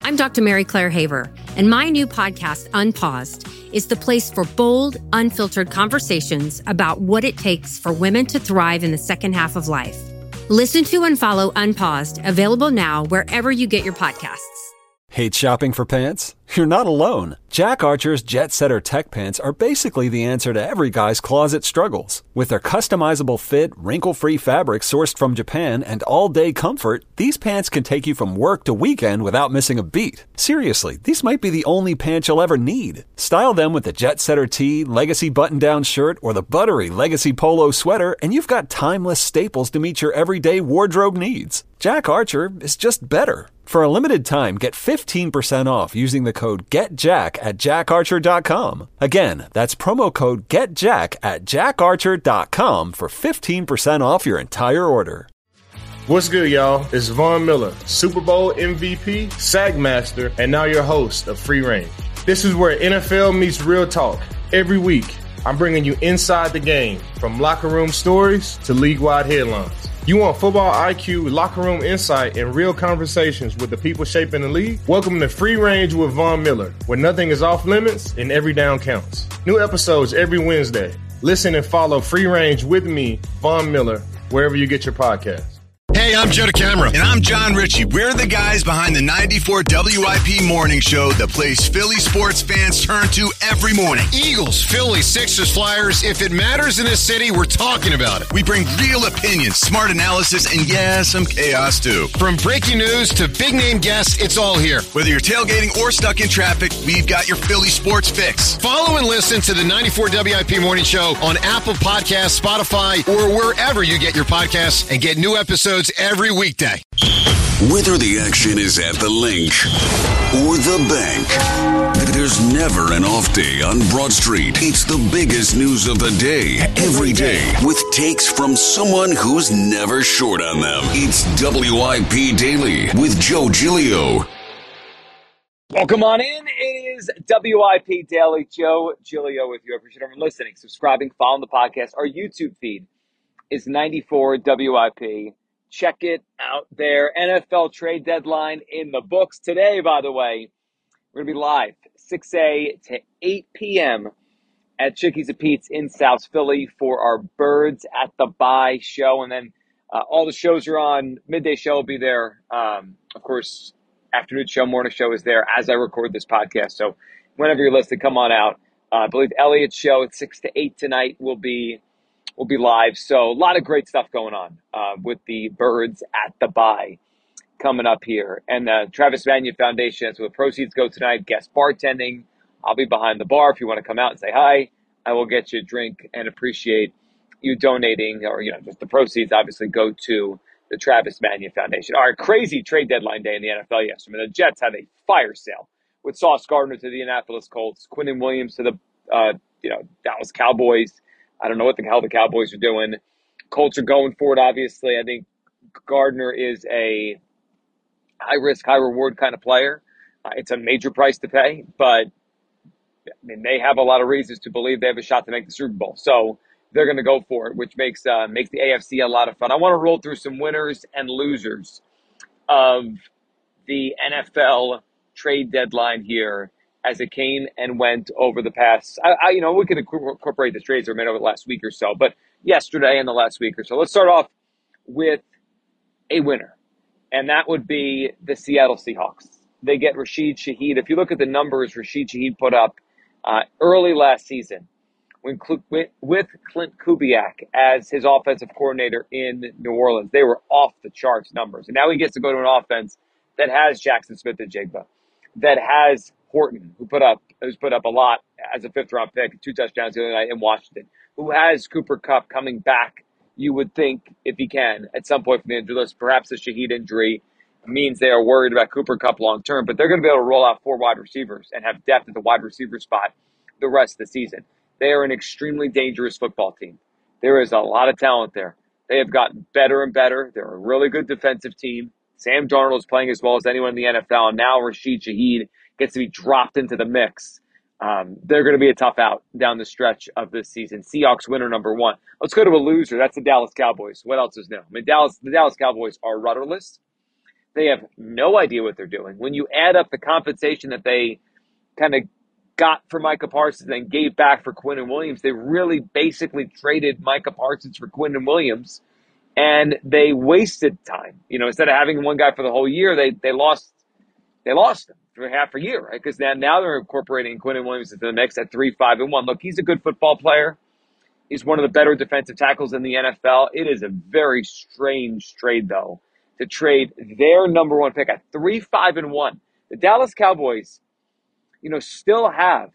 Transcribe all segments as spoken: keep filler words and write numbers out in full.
I'm Doctor Mary Claire Haver, and my new podcast, Unpaused, is the place for bold, unfiltered conversations about what it takes for women to thrive in the second half of life. Listen to and follow Unpaused, available now wherever you get your podcasts. Hate shopping for pants? You're not alone. Jack Archer's Jet Setter Tech Pants are basically the answer to every guy's closet struggles. With their customizable fit, wrinkle-free fabric sourced from Japan, and all-day comfort, these pants can take you from work to weekend without missing a beat. Seriously, these might be the only pants you'll ever need. Style them with the Jet Setter tee, Legacy button-down shirt, or the buttery Legacy polo sweater, and you've got timeless staples to meet your everyday wardrobe needs. Jack Archer is just better. For a limited time, get fifteen percent off using the code GETJACK at jack archer dot com. Again, that's promo code GETJACK at jack archer dot com for fifteen percent off your entire order. What's good, y'all? It's Von Miller, Super Bowl M V P, Sack Master, and now your host of Free Range. This is where N F L meets real talk. Every week, I'm bringing you inside the game, from locker room stories to league-wide headlines. You want football I Q, locker room insight, and real conversations with the people shaping the league? Welcome to Free Range with Von Miller, where nothing is off limits and every down counts. New episodes every Wednesday. Listen and follow Free Range with me, Von Miller, wherever you get your podcasts. Hey, I'm Joe DeCamara. And I'm John Ritchie. We're the guys behind the ninety-four W I P morning show, the place Philly sports fans turn to every morning. Eagles, Phillies, Sixers, Flyers. If it matters in this city, we're talking about it. We bring real opinions, smart analysis, and yeah, some chaos too. From breaking news to big-name guests, it's all here. Whether you're tailgating or stuck in traffic, we've got your Philly sports fix. Follow and listen to the ninety-four W I P morning show on Apple Podcasts, Spotify, or wherever you get your podcasts, and get new episodes every weekday. Whether the action is at the link or the bank, there's never an off day on Broad Street. It's the biggest news of the day, every day, with takes from someone who's never short on them. It's W I P Daily with Joe Giglio. Welcome on in. It is W I P Daily. Joe Giglio with you. I appreciate everyone listening, subscribing, following the podcast. Our YouTube feed is ninety-four W I P. Check it out there. N F L trade deadline in the books. Today, by the way, we're going to be live six a to eight p.m. at Chickies and Pete's in South Philly for our Birds at the Bye show. And then uh, all the shows are on. Midday show will be there. Um, of course, afternoon show, morning show is there as I record this podcast. So whenever you're listening, come on out. Uh, I believe Elliot's show at six to eight tonight will be will be live. So a lot of great stuff going on uh, with the Birds at the Bye coming up here. And the Travis Mania Foundation, that's where the proceeds go tonight. Guest bartending. I'll be behind the bar. If you want to come out and say hi, I will get you a drink and appreciate you donating, or, you know, just the proceeds obviously go to the Travis Mania Foundation. All right, crazy trade deadline day in the N F L yesterday. I mean, the Jets had a fire sale with Sauce Gardner to the Indianapolis Colts, Quinnen Williams to the uh, you know Dallas Cowboys. I don't know what the hell the Cowboys are doing. Colts are going for it, obviously. I think Gardner is a high-risk, high-reward kind of player. Uh, it's a major price to pay, but I mean, they have a lot of reasons to believe they have a shot to make the Super Bowl. So they're going to go for it, which makes uh, makes the A F C a lot of fun. I want to roll through some winners and losers of the N F L trade deadline here as it came and went over the past, I, I, you know, we can incorporate the trades that were made over the last week or so, but yesterday and the last week or so. Let's start off with a winner, and that would be the Seattle Seahawks. They get Rashid Shaheed. If you look at the numbers Rashid Shaheed put up uh, early last season, when with Clint Kubiak as his offensive coordinator in New Orleans, they were off the charts numbers. And now he gets to go to an offense that has Jackson Smith-Njigba, that has Horton, who put up who's put up a lot as a fifth round pick, two touchdowns the other night in Washington, who has Cooper Kupp coming back, you would think, if he can, at some point from the injury list. Perhaps the Shaheed injury means they are worried about Cooper Kupp long term, but they're going to be able to roll out four wide receivers and have depth at the wide receiver spot the rest of the season. They are an extremely dangerous football team. There is a lot of talent there. They have gotten better and better. They're a really good defensive team. Sam Darnold is playing as well as anyone in the N F L, and now Rashid Shaheed gets to be dropped into the mix. Um, they're going to be a tough out down the stretch of this season. Seahawks winner number one. Let's go to a loser. That's the Dallas Cowboys. What else is new? I mean, Dallas, the Dallas Cowboys are rudderless. They have no idea what they're doing. When you add up the compensation that they kind of got for Micah Parsons and gave back for Quinnen Williams, they really basically traded Micah Parsons for Quinnen Williams, and they wasted time. You know, instead of having one guy for the whole year, they they lost they lost him for half a year, right? Because now, now they're incorporating Quinnen Williams into the mix at three, five, and one. Look, he's a good football player. He's one of the better defensive tackles in the N F L. It is a very strange trade, though, to trade their number one pick at three, five, and one. The Dallas Cowboys, you know, still have.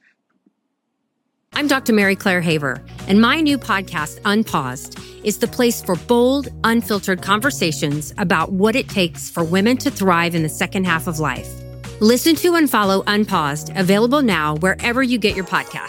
I'm Doctor Mary Claire Haver, and my new podcast, Unpaused, is the place for bold, unfiltered conversations about what it takes for women to thrive in the second half of life. Listen to and follow Unpaused, available now wherever you get your podcasts.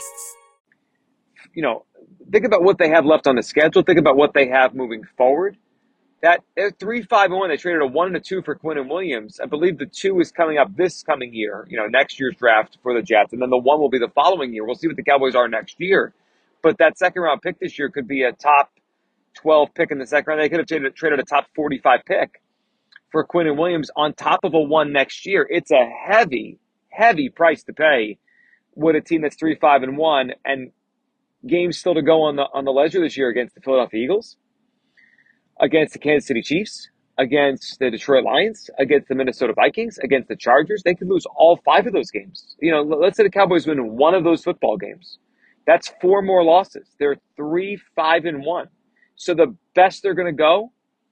You know, think about what they have left on the schedule. Think about what they have moving forward. That they're three, five, and one. They traded a one and a two for Quinnen Williams. I believe the two is coming up this coming year, you know, next year's draft for the Jets. And then the one will be the following year. We'll see what the Cowboys are next year. But that second round pick this year could be a top twelve pick in the second round. They could have traded, traded a top forty-five pick for Quinnen Williams on top of a one next year. It's a heavy, heavy price to pay with a team that's three, five, and one, and games still to go on the on the ledger this year against the Philadelphia Eagles, against the Kansas City Chiefs, against the Detroit Lions, against the Minnesota Vikings, against the Chargers. They could lose all five of those games. You know, let's say the Cowboys win one of those football games. That's four more losses. They're three, five, and one. So the best they're going to go,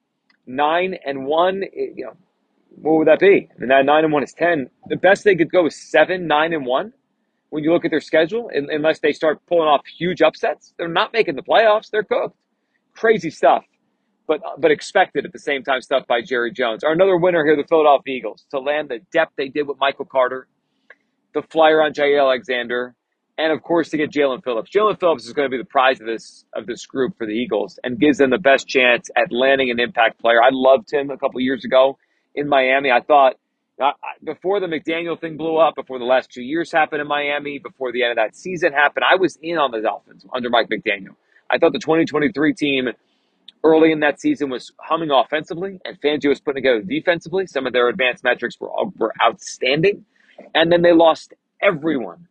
nine and one. You know, what would that be? And that nine and one is ten. The best they could go is seven, nine, and one. When you look at their schedule, unless they start pulling off huge upsets, they're not making the playoffs. They're cooked. Crazy stuff. But but expected at the same time stuff by Jerry Jones. Or another winner here, the Philadelphia Eagles, to land the depth they did with Michael Carter, the flyer on Jair Alexander, and of course to get Jalen Phillips. Jalen Phillips is going to be the prize of this of this group for the Eagles and gives them the best chance at landing an impact player. I loved him a couple years ago in Miami. I thought uh, before the McDaniel thing blew up, before the last two years happened in Miami, before the end of that season happened, I was in on the Dolphins under Mike McDaniel. I thought the twenty twenty-three team early in that season was humming offensively, and Fangio was putting together defensively. Some of their advanced metrics were were outstanding. And then they lost everyone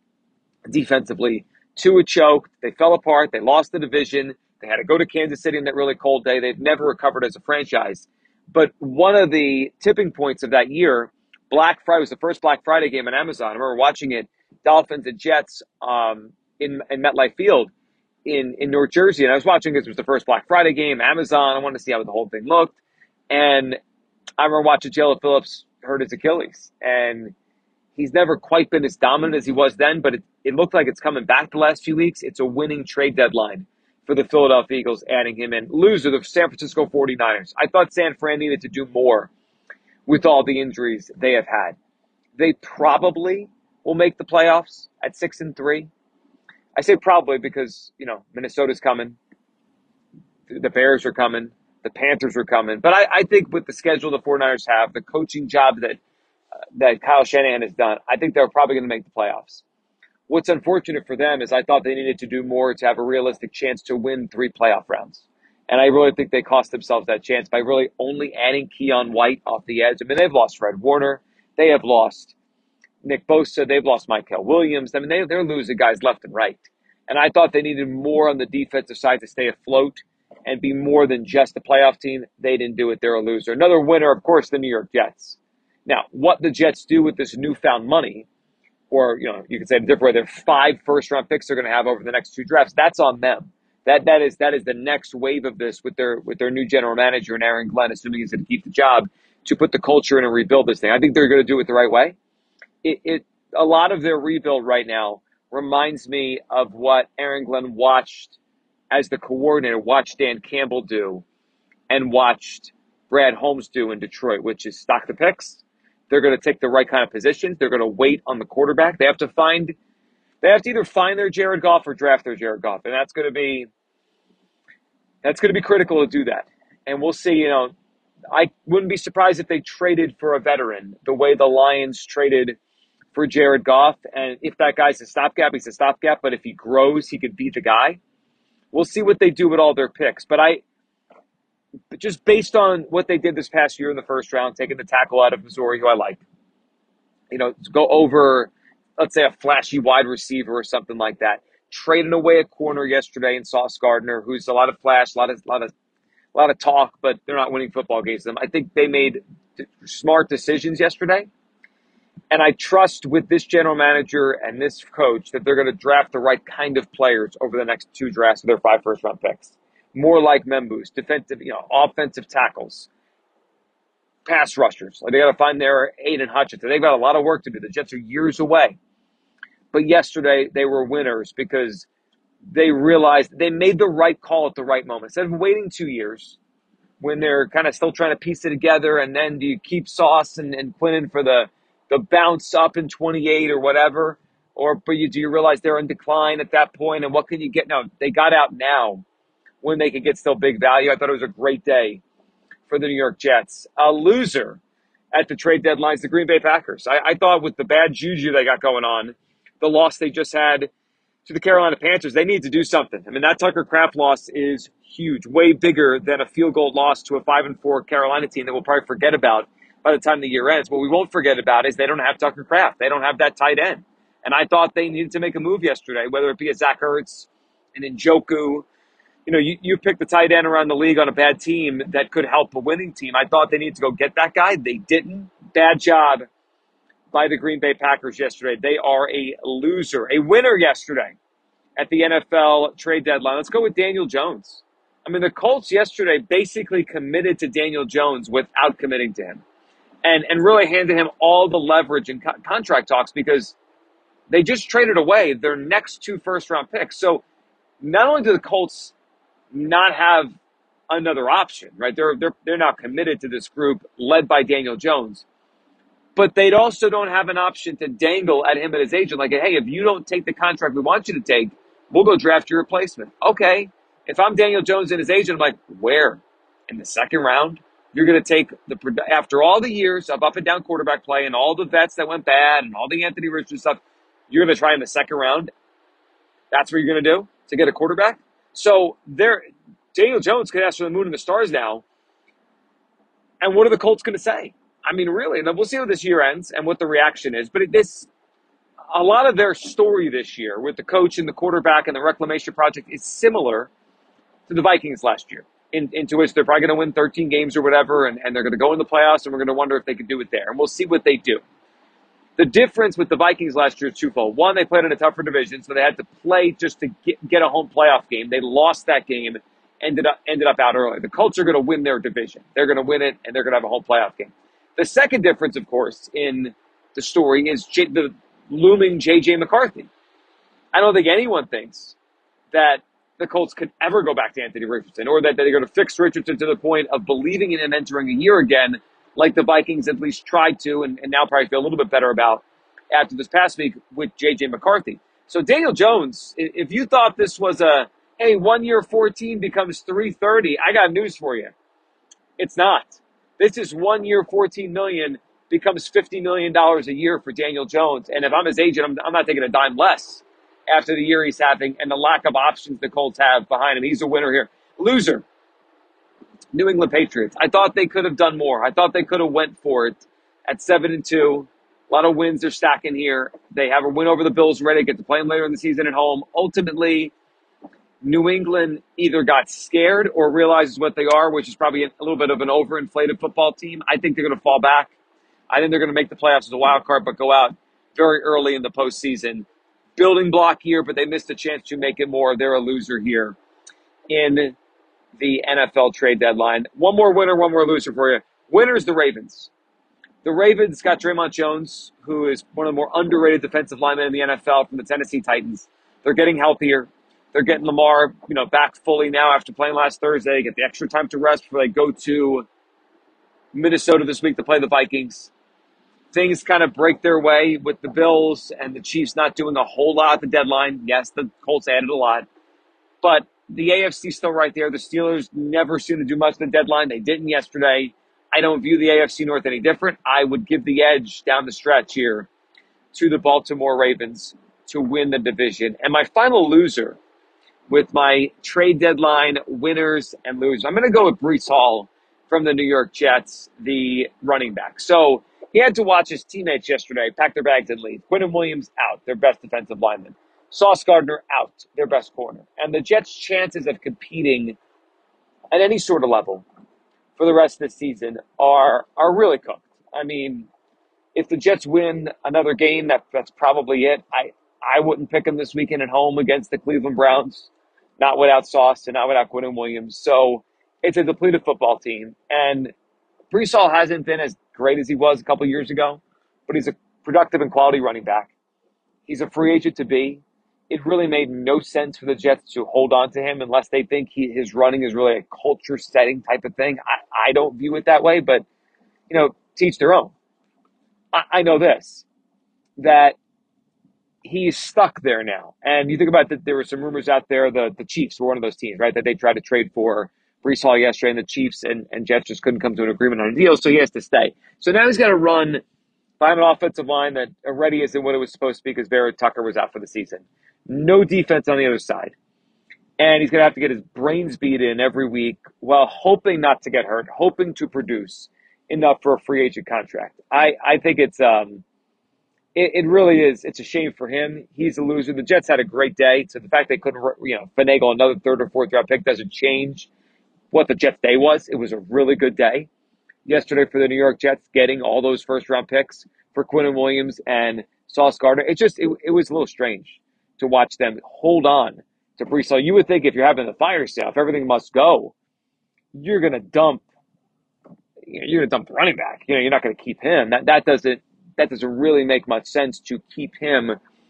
defensively to a choke. They fell apart. They lost the division. They had to go to Kansas City in that really cold day. They've never recovered as a franchise. But one of the tipping points of that year, Black Friday, was the first Black Friday game on Amazon. I remember watching it, Dolphins and Jets um, in, in MetLife Field in, in North Jersey. And I was watching because it was the first Black Friday game, Amazon. I wanted to see how the whole thing looked. And I remember watching Jalen Phillips hurt his Achilles. And he's never quite been as dominant as he was then, but it, it looked like it's coming back the last few weeks. It's a winning trade deadline for the Philadelphia Eagles, adding him in. Loser, the San Francisco forty-niners. I thought San Fran needed to do more with all the injuries they have had. They probably will make the playoffs at six and three. I say probably because, you know, Minnesota's coming. The Bears are coming. The Panthers are coming. But I, I think with the schedule the forty-niners have, the coaching job that uh, that Kyle Shanahan has done, I think they're probably going to make the playoffs. What's unfortunate for them is I thought they needed to do more to have a realistic chance to win three playoff rounds. And I really think they cost themselves that chance by really only adding Keon White off the edge. I mean, they've lost Fred Warner. They have lost Nick Bosa. They've lost Mykel Williams. I mean, they, they're losing guys left and right. And I thought they needed more on the defensive side to stay afloat and be more than just a playoff team. They didn't do it. They're a loser. Another winner, of course, the New York Jets. Now, what the Jets do with this newfound money, or, you know, you could say it a different way, they're five first-round picks they're going to have over the next two drafts. That's on them. That that is that is the next wave of this with their with their new general manager and Aaron Glenn, assuming he's going to keep the job, to put the culture in and rebuild this thing. I think they're going to do it the right way. It, it a lot of their rebuild right now reminds me of what Aaron Glenn watched as the coordinator, watched Dan Campbell do, and watched Brad Holmes do in Detroit, which is stock the picks. They're going to take the right kind of positions. They're going to wait on the quarterback. They have to find, they have to either find their Jared Goff or draft their Jared Goff, and that's going to be, that's going to be critical to do that. And we'll see. You know, I wouldn't be surprised if they traded for a veteran the way the Lions traded for Jared Goff. And if that guy's a stopgap, he's a stopgap. But if he grows, he could be the guy. We'll see what they do with all their picks. But I, but just based on what they did this past year in the first round, taking the tackle out of Missouri, who I like, you know, to go over, let's say, a flashy wide receiver or something like that. Trading away a corner yesterday in Sauce Gardner, who's a lot of flash, a lot of, lot of, a lot of talk, but they're not winning football games. I think they made smart decisions yesterday. And I trust with this general manager and this coach that they're going to draft the right kind of players over the next two drafts with their five first-round picks. More like Membus, defensive, you know, offensive tackles, pass rushers. Like they got to find their Aiden Hutchinson. They've got a lot of work to do. The Jets are years away. But yesterday they were winners because they realized they made the right call at the right moment. Instead of waiting two years when they're kind of still trying to piece it together, and then do you keep Sauce and, and Quinnen for the the bounce up in twenty-eight or whatever, or but you do you realize they're in decline at that point, and what can you get? No, they got out now when they could get still big value. I thought it was a great day for the New York Jets. A loser at the trade deadline is the Green Bay Packers. I, I thought with the bad juju they got going on, the loss they just had to the Carolina Panthers, they need to do something. I mean, that Tucker Kraft loss is huge, way bigger than a field goal loss to a five and four Carolina team that we'll probably forget about by the time the year ends. What we won't forget about is they don't have Tucker Kraft. They don't have that tight end. And I thought they needed to make a move yesterday, whether it be a Zach Ertz, an Njoku. You know, you, you pick the tight end around the league on a bad team that could help a winning team. I thought they needed to go get that guy. They didn't. Bad job by the Green Bay Packers yesterday. They are a loser. A winner yesterday at the N F L trade deadline. Let's go with Daniel Jones. I mean, the Colts yesterday basically committed to Daniel Jones without committing to him. And and really handed him all the leverage in co- contract talks because they just traded away their next two first-round picks. So not only do the Colts not have another option, right? They're they're they're now committed to this group led by Daniel Jones, but they also don't have an option to dangle at him and his agent like, hey, if you don't take the contract we want you to take, we'll go draft your replacement. Okay, if I'm Daniel Jones and his agent, I'm like, where? In the second round? You're going to take, the after all the years of up and down quarterback play and all the vets that went bad and all the Anthony Richardson stuff, you're going to try in the second round? That's what you're going to do to get a quarterback? So there, Daniel Jones could ask for the moon and the stars now. And what are the Colts going to say? I mean, really, and we'll see how this year ends and what the reaction is. But it, this, a lot of their story this year with the coach and the quarterback and the reclamation project is similar to the Vikings last year. In, into which they're probably going to win thirteen games or whatever, and, and they're going to go in the playoffs, and we're going to wonder if they can do it there. And we'll see what they do. The difference with the Vikings last year is twofold. One, they played in a tougher division, so they had to play just to get, get a home playoff game. They lost that game, ended up ended up out early. The Colts are going to win their division. They're going to win it, and they're going to have a home playoff game. The second difference, of course, in the story is J- the looming J J McCarthy. I don't think anyone thinks that the Colts could ever go back to Anthony Richardson, or that they're going to fix Richardson to the point of believing in him entering a year again, like the Vikings at least tried to, and, and now probably feel a little bit better about after this past week with J J McCarthy. So Daniel Jones, if you thought this was a, hey, one year fourteen becomes three thirty, I got news for you. It's not. This is one year fourteen million becomes fifty million dollars a year for Daniel Jones. And if I'm his agent, I'm, I'm not taking a dime less after the year he's having and the lack of options the Colts have behind him. He's a winner here. Loser, New England Patriots. I thought they could have done more. I thought they could have went for it at seven and two. A lot of wins they're stacking here. They have a win over the Bills ready, get to play them later in the season at home. Ultimately, New England either got scared or realizes what they are, which is probably a little bit of an overinflated football team. I think they're going to fall back. I think they're going to make the playoffs as a wild card, but go out very early in the postseason. Building block here, but they missed a chance to make it more. They're a loser here in the N F L trade deadline. One more winner, one more loser for you. Winner's the Ravens. The Ravens got Draymond Jones, who is one of the more underrated defensive linemen in the N F L from the Tennessee Titans. They're getting healthier. They're getting Lamar, you know, back fully now after playing last Thursday. Get the extra time to rest before they go to Minnesota this week to play the Vikings. Things kind of break their way with the Bills and the Chiefs not doing a whole lot at the deadline. Yes, the Colts added a lot. But the A F C still right there. The Steelers never seem to do much at the deadline. They didn't yesterday. I don't view the A F C North any different. I would give the edge down the stretch here to the Baltimore Ravens to win the division. And my final loser with my trade deadline winners and losers. I'm going to go with Breece Hall from the New York Jets, the running back. So he had to watch his teammates yesterday pack their bags and leave. Quinnen Williams out, their best defensive lineman. Sauce Gardner out, their best corner. And the Jets' chances of competing at any sort of level for the rest of the season are are really cooked. I mean, if the Jets win another game, that that's probably it. I, I wouldn't pick them this weekend at home against the Cleveland Browns, not without Sauce and not without Quinnen Williams. So it's a depleted football team. And Breece Hall hasn't been as great as he was a couple years ago, but he's a productive and quality running back. He's a free agent to be. It really made no sense for the Jets to hold on to him unless they think he, his running is really a culture-setting type of thing. I, I don't view it that way, but, you know, teach their own. I, I know this, that he's stuck there now. And you think about that, there were some rumors out there, the, the Chiefs were one of those teams, right, that they tried to trade for Breece Hall yesterday, and the Chiefs and, and Jets just couldn't come to an agreement on a deal, so he has to stay. So now he's got to run behind an offensive line that already isn't what it was supposed to be because Vera Tucker was out for the season. No defense on the other side. And he's going to have to get his brains beat in every week while hoping not to get hurt, hoping to produce enough for a free agent contract. I, I think it's um, it, it really is. It's a shame for him. He's a loser. The Jets had a great day. So the fact they couldn't, you know, finagle another third or fourth round pick doesn't change what the Jets' day was. It was a really good day yesterday for the New York Jets, getting all those first round picks for Quinnen Williams and Sauce Gardner. It just, it, it was a little strange to watch them hold on to Breece Hall. You would think if you're having the fire sale, if everything must go, you're going to dump, you know, you're going to dump the running back. You know, you're not going to keep him. That that doesn't that doesn't really make much sense to keep him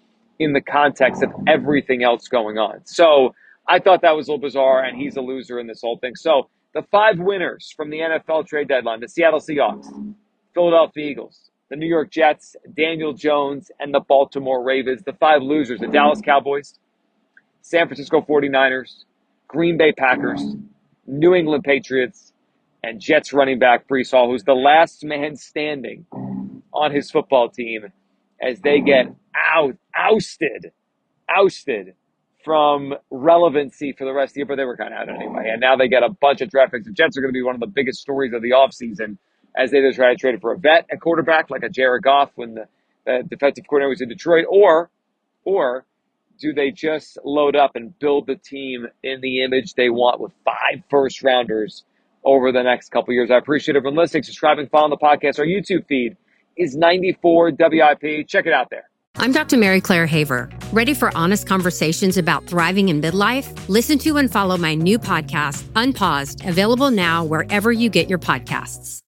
in the context of everything else going on. So I thought that was a little bizarre, and he's a loser in this whole thing. So the five winners from the N F L trade deadline: the Seattle Seahawks, Philadelphia Eagles, the New York Jets, Daniel Jones, and the Baltimore Ravens. The five losers: the Dallas Cowboys, San Francisco forty-niners, Green Bay Packers, New England Patriots, and Jets running back Breece Hall, who's the last man standing on his football team as they get out, ousted, ousted from relevancy for the rest of the year, but they were kind of out anyway. And now they get a bunch of draft picks. The Jets are going to be one of the biggest stories of the offseason as they either try to trade for a vet at quarterback like a Jared Goff when the, the defensive coordinator was in Detroit, or or do they just load up and build the team in the image they want with five first-rounders over the next couple years? I appreciate everyone listening, subscribing, following the podcast. Our YouTube feed is ninety-four W I P. Check it out there. I'm Doctor Mary Claire Haver. Ready for honest conversations about thriving in midlife? Listen to and follow my new podcast, Unpaused, available now wherever you get your podcasts.